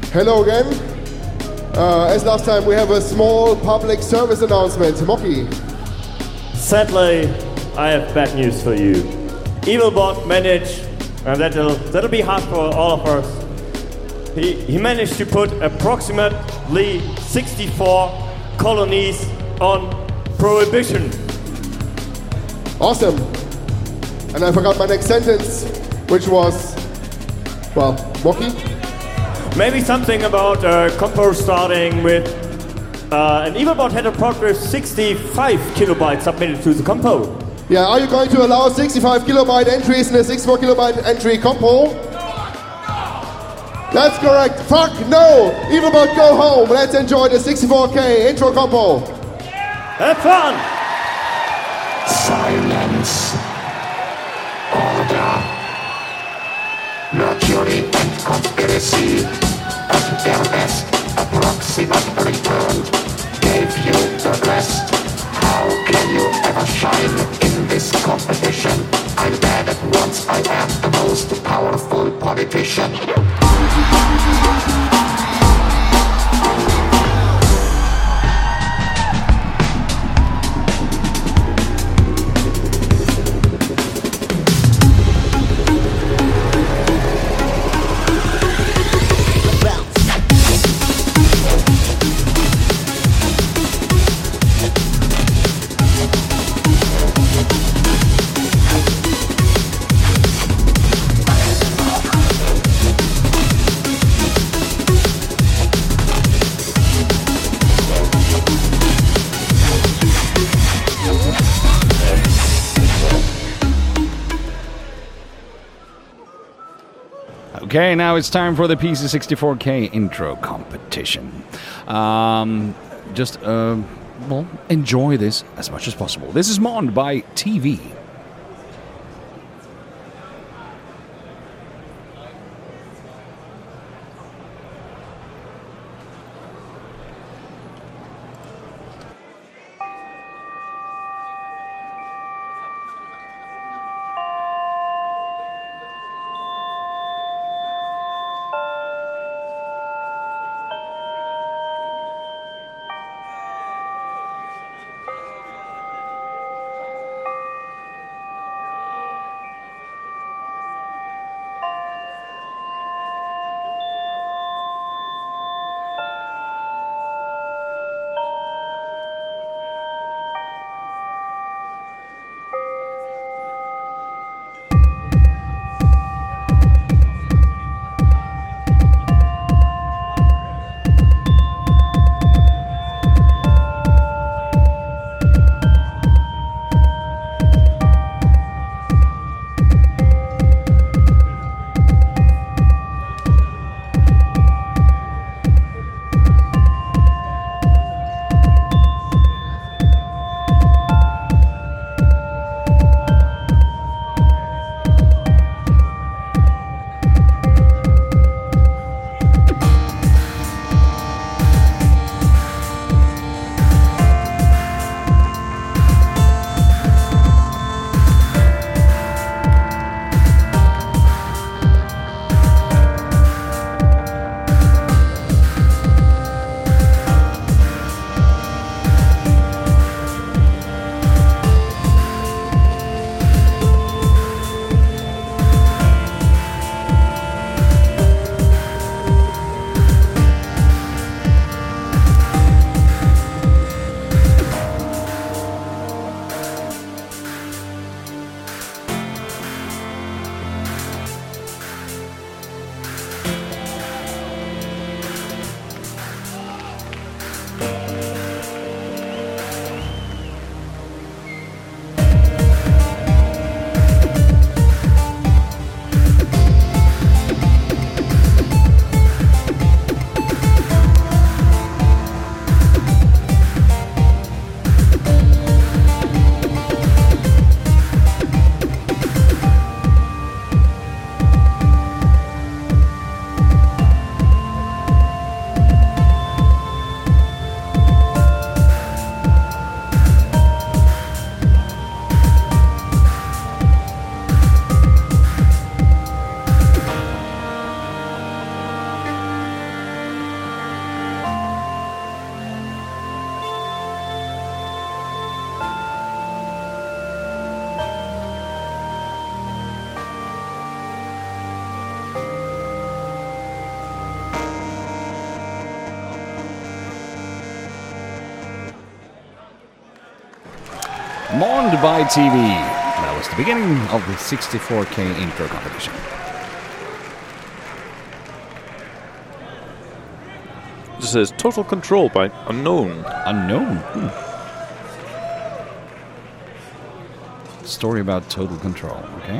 Hello again. As last time, we have a small public service announcement. Moki. Sadly, I have bad news for you. Evilbot managed, and that'll be hard for all of us. He managed to put approximately 64 colonies on prohibition. Awesome. And I forgot my next sentence, which was, well, Moki? Maybe something about compo starting with an Evilbot had a progress 65 kilobytes submitted to the compo. Yeah, are you going to allow 65 kilobyte entries in a 64 kilobyte entry compo? That's correct. Fuck no! Evilbot, go home. Let's enjoy the 64K intro compo. Have fun! Silence. Order. Mercury and conspiracy. FLS approximate return. Gave you the rest. How can you ever shine in this competition? I'm bad at once. I am the most powerful politician. Okay, now it's time for the PC64K intro competition. Well, enjoy this as much as possible. This is Mond by TV. Monde by TV. That was the beginning of the 64K intro competition. This says Total Control by Unknown. Unknown. Story about Total Control. Okay.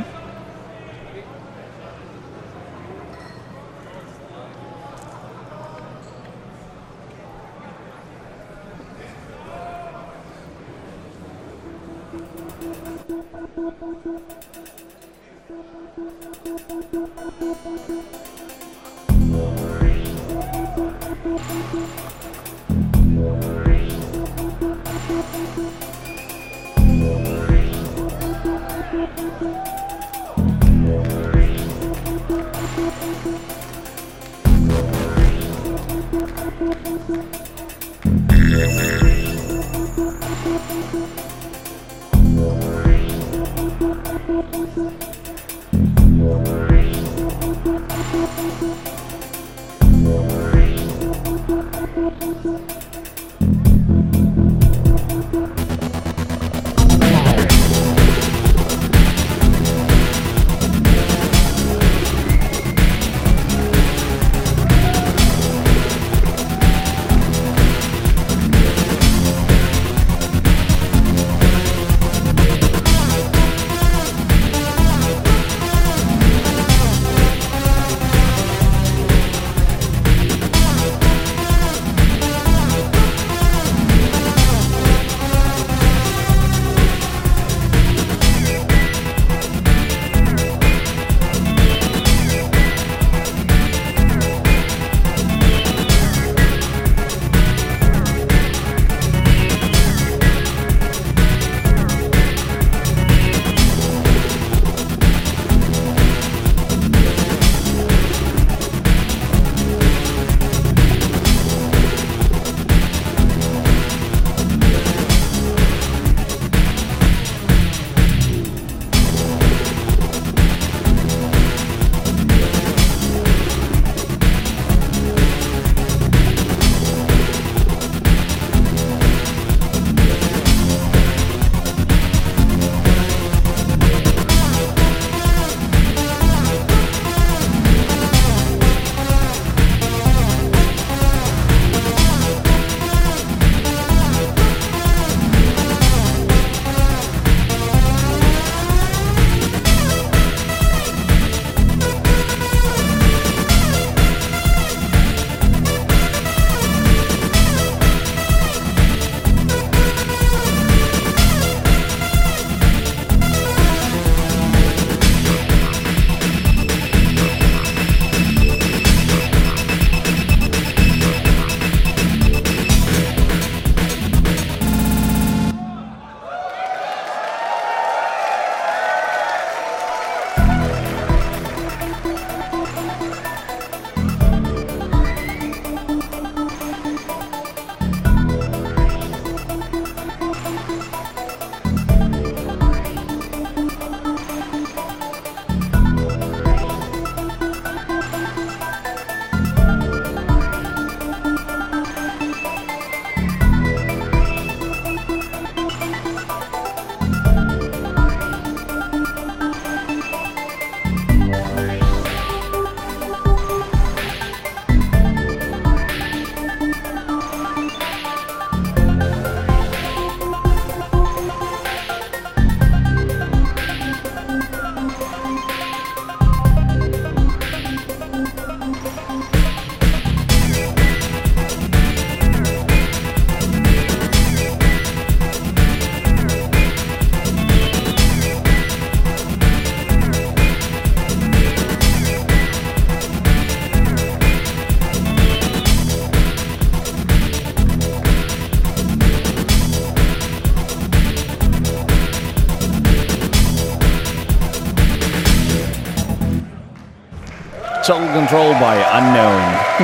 Total Control by Unknown.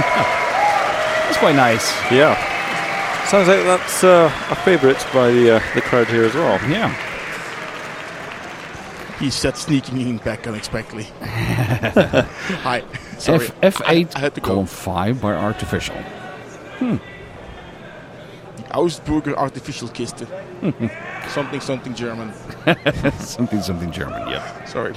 That's quite nice. Yeah. Sounds like that's a favourite by the crowd here as well. Yeah. He's just sneaking in back unexpectedly. Hi. Sorry. F8 I had to go. column 5 by Artificial. Ausburger artificial Kiste. something German. something German, yeah. Sorry.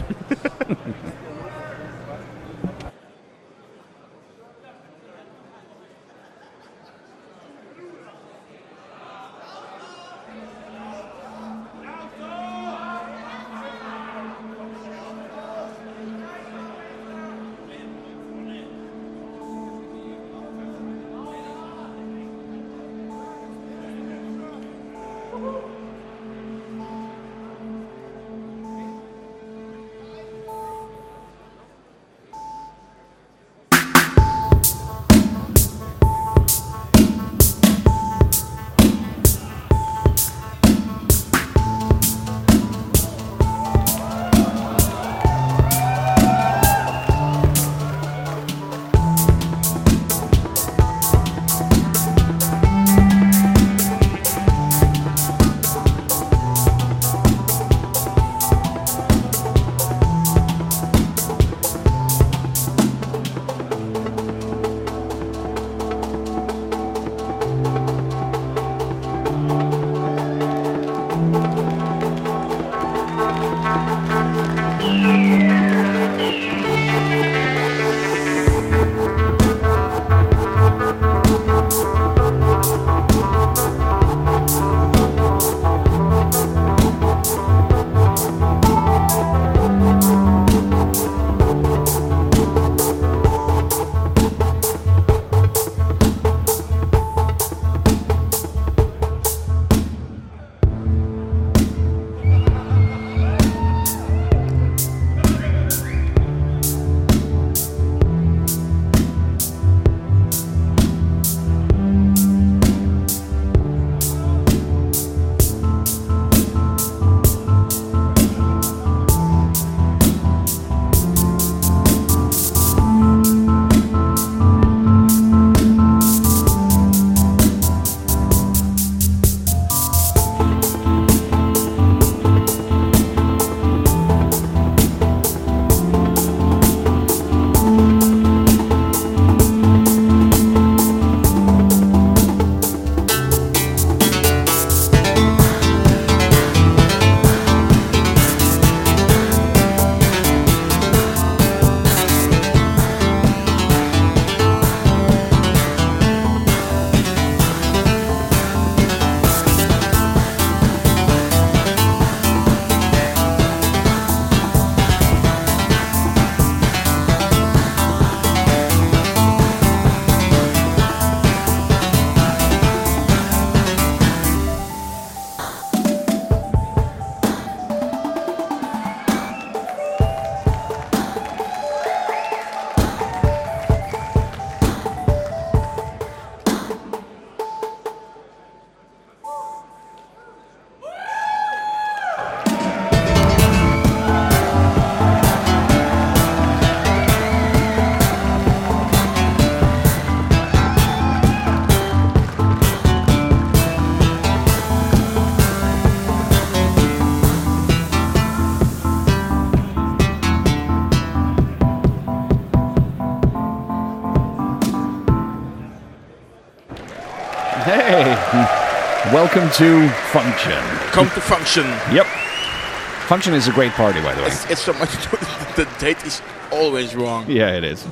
Hey, welcome to Function. Come to Function. Yep. Function is a great party, by the way. It's so much. The date is always wrong. Yeah, it is.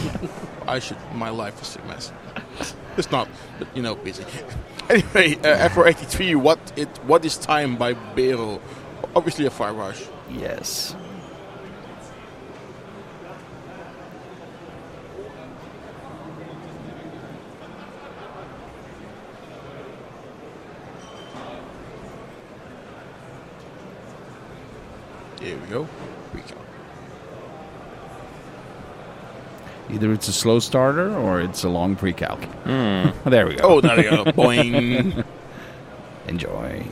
My life is a mess. It's not, but busy. Anyway, FR83, what is time by Bero? Obviously a Fire Rush. Yes. Here we go. Either it's a slow starter or it's a long pre-calc. There we go. Oh, there we go. Boing. Enjoy.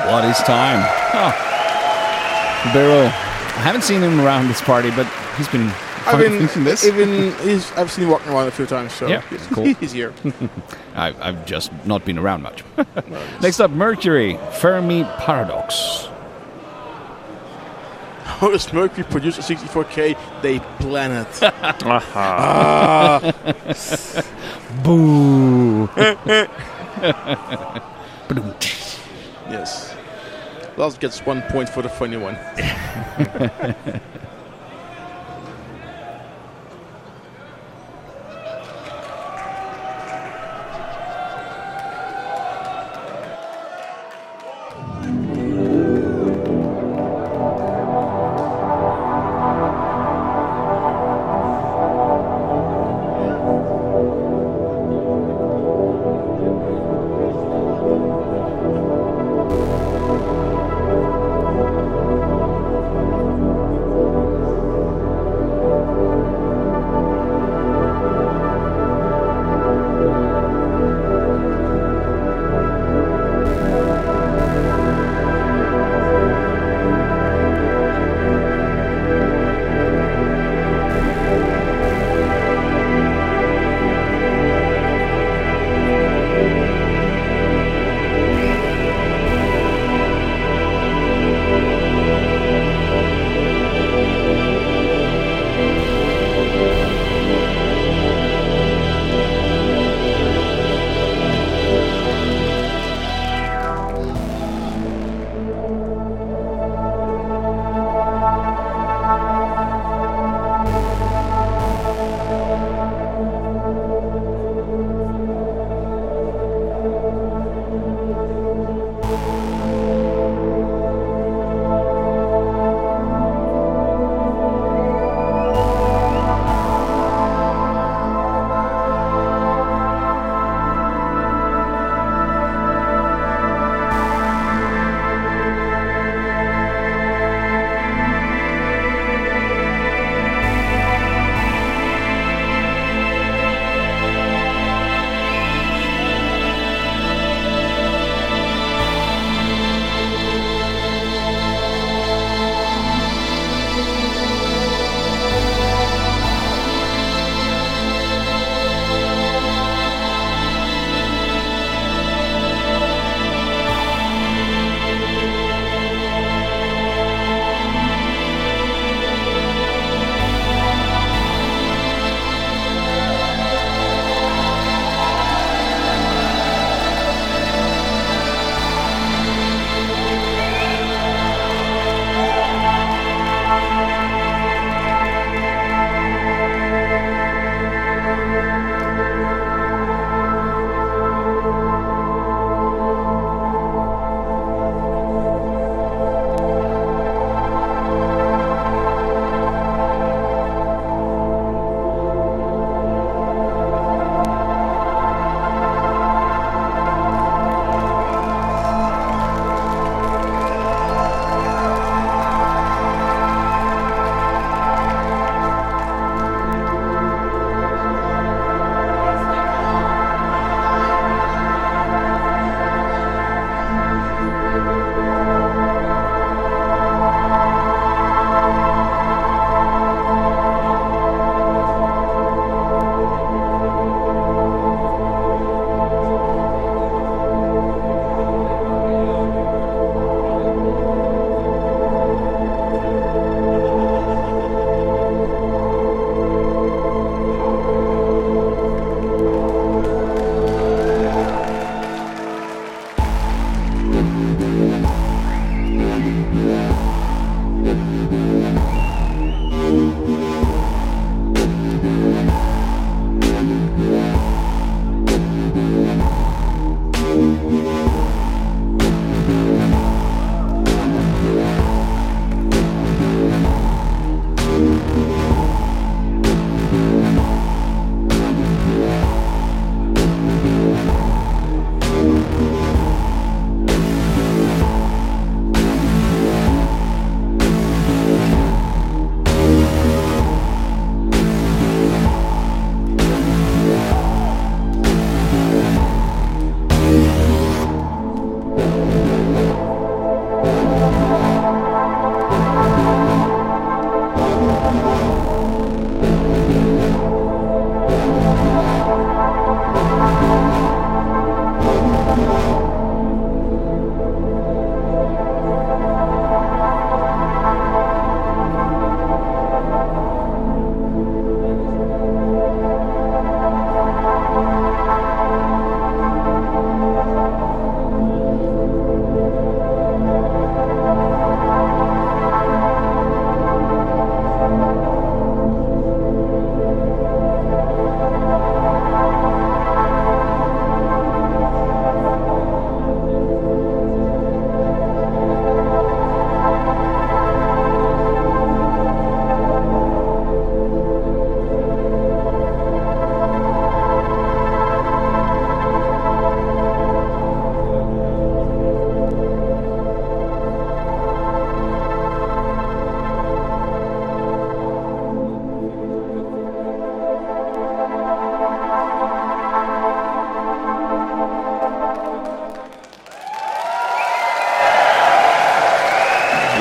What is time? Oh. Barrow. I haven't seen him around this party, but he's been fixing this. I've seen him walking around a few times, so Yeah, cool. He's here. I've just not been around much. Next up, Mercury, Fermi Paradox. How does Mercury produce a 64K? They plan it. Boo! Yes. Lars gets 1 point for the funny one.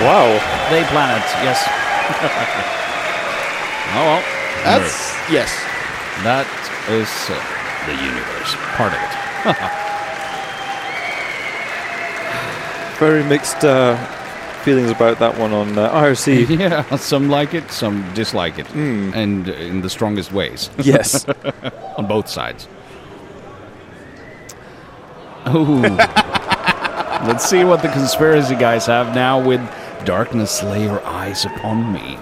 Wow. They planet, yes. Oh well. That's yes. That is the universe, part of it. Very mixed feelings about that one on IRC. Yeah, some like it, some dislike it, and in the strongest ways. Yes. On both sides. Ooh. Let's see what the conspiracy guys have now with Darkness Lay Your Eyes Upon Me.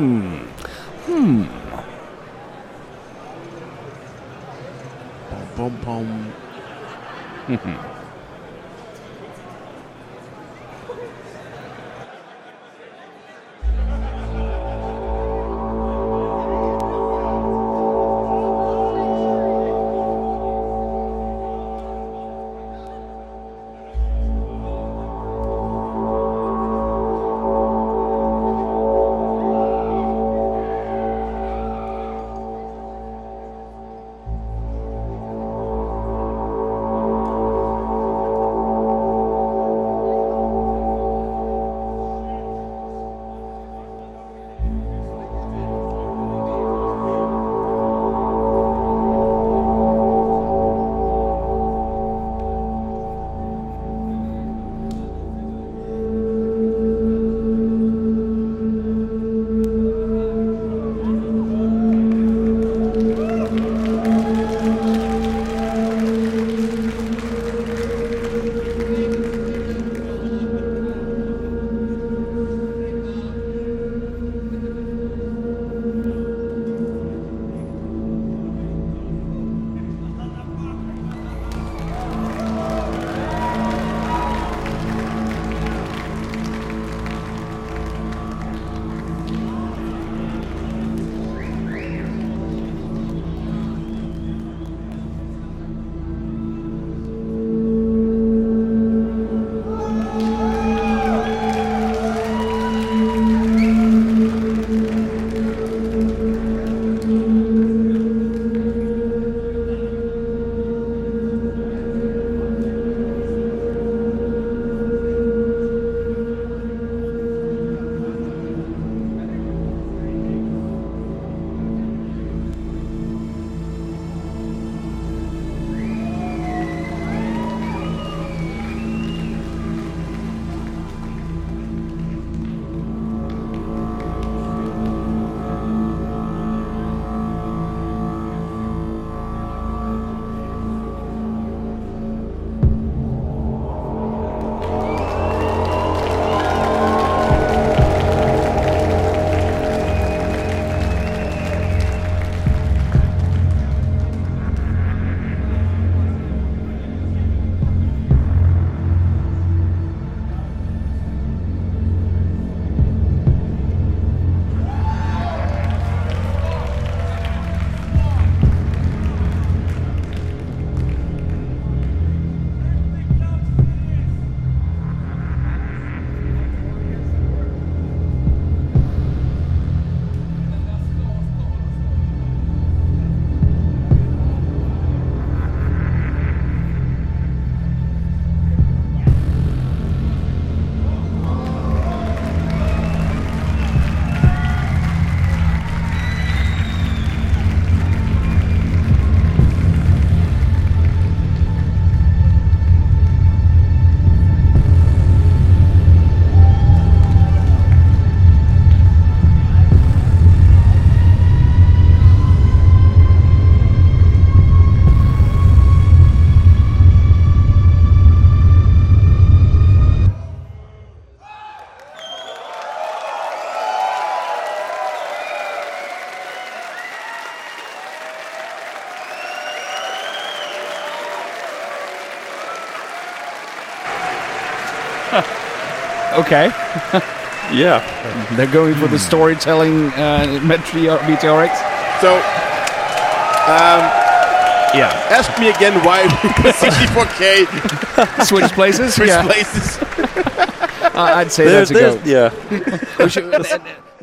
Boom, boom. Okay. Yeah. They're going for the storytelling meteorics. So, Yeah. ask me again why 64K Switch places? switch Yeah. places. I'd say that's a go. Yeah. We should-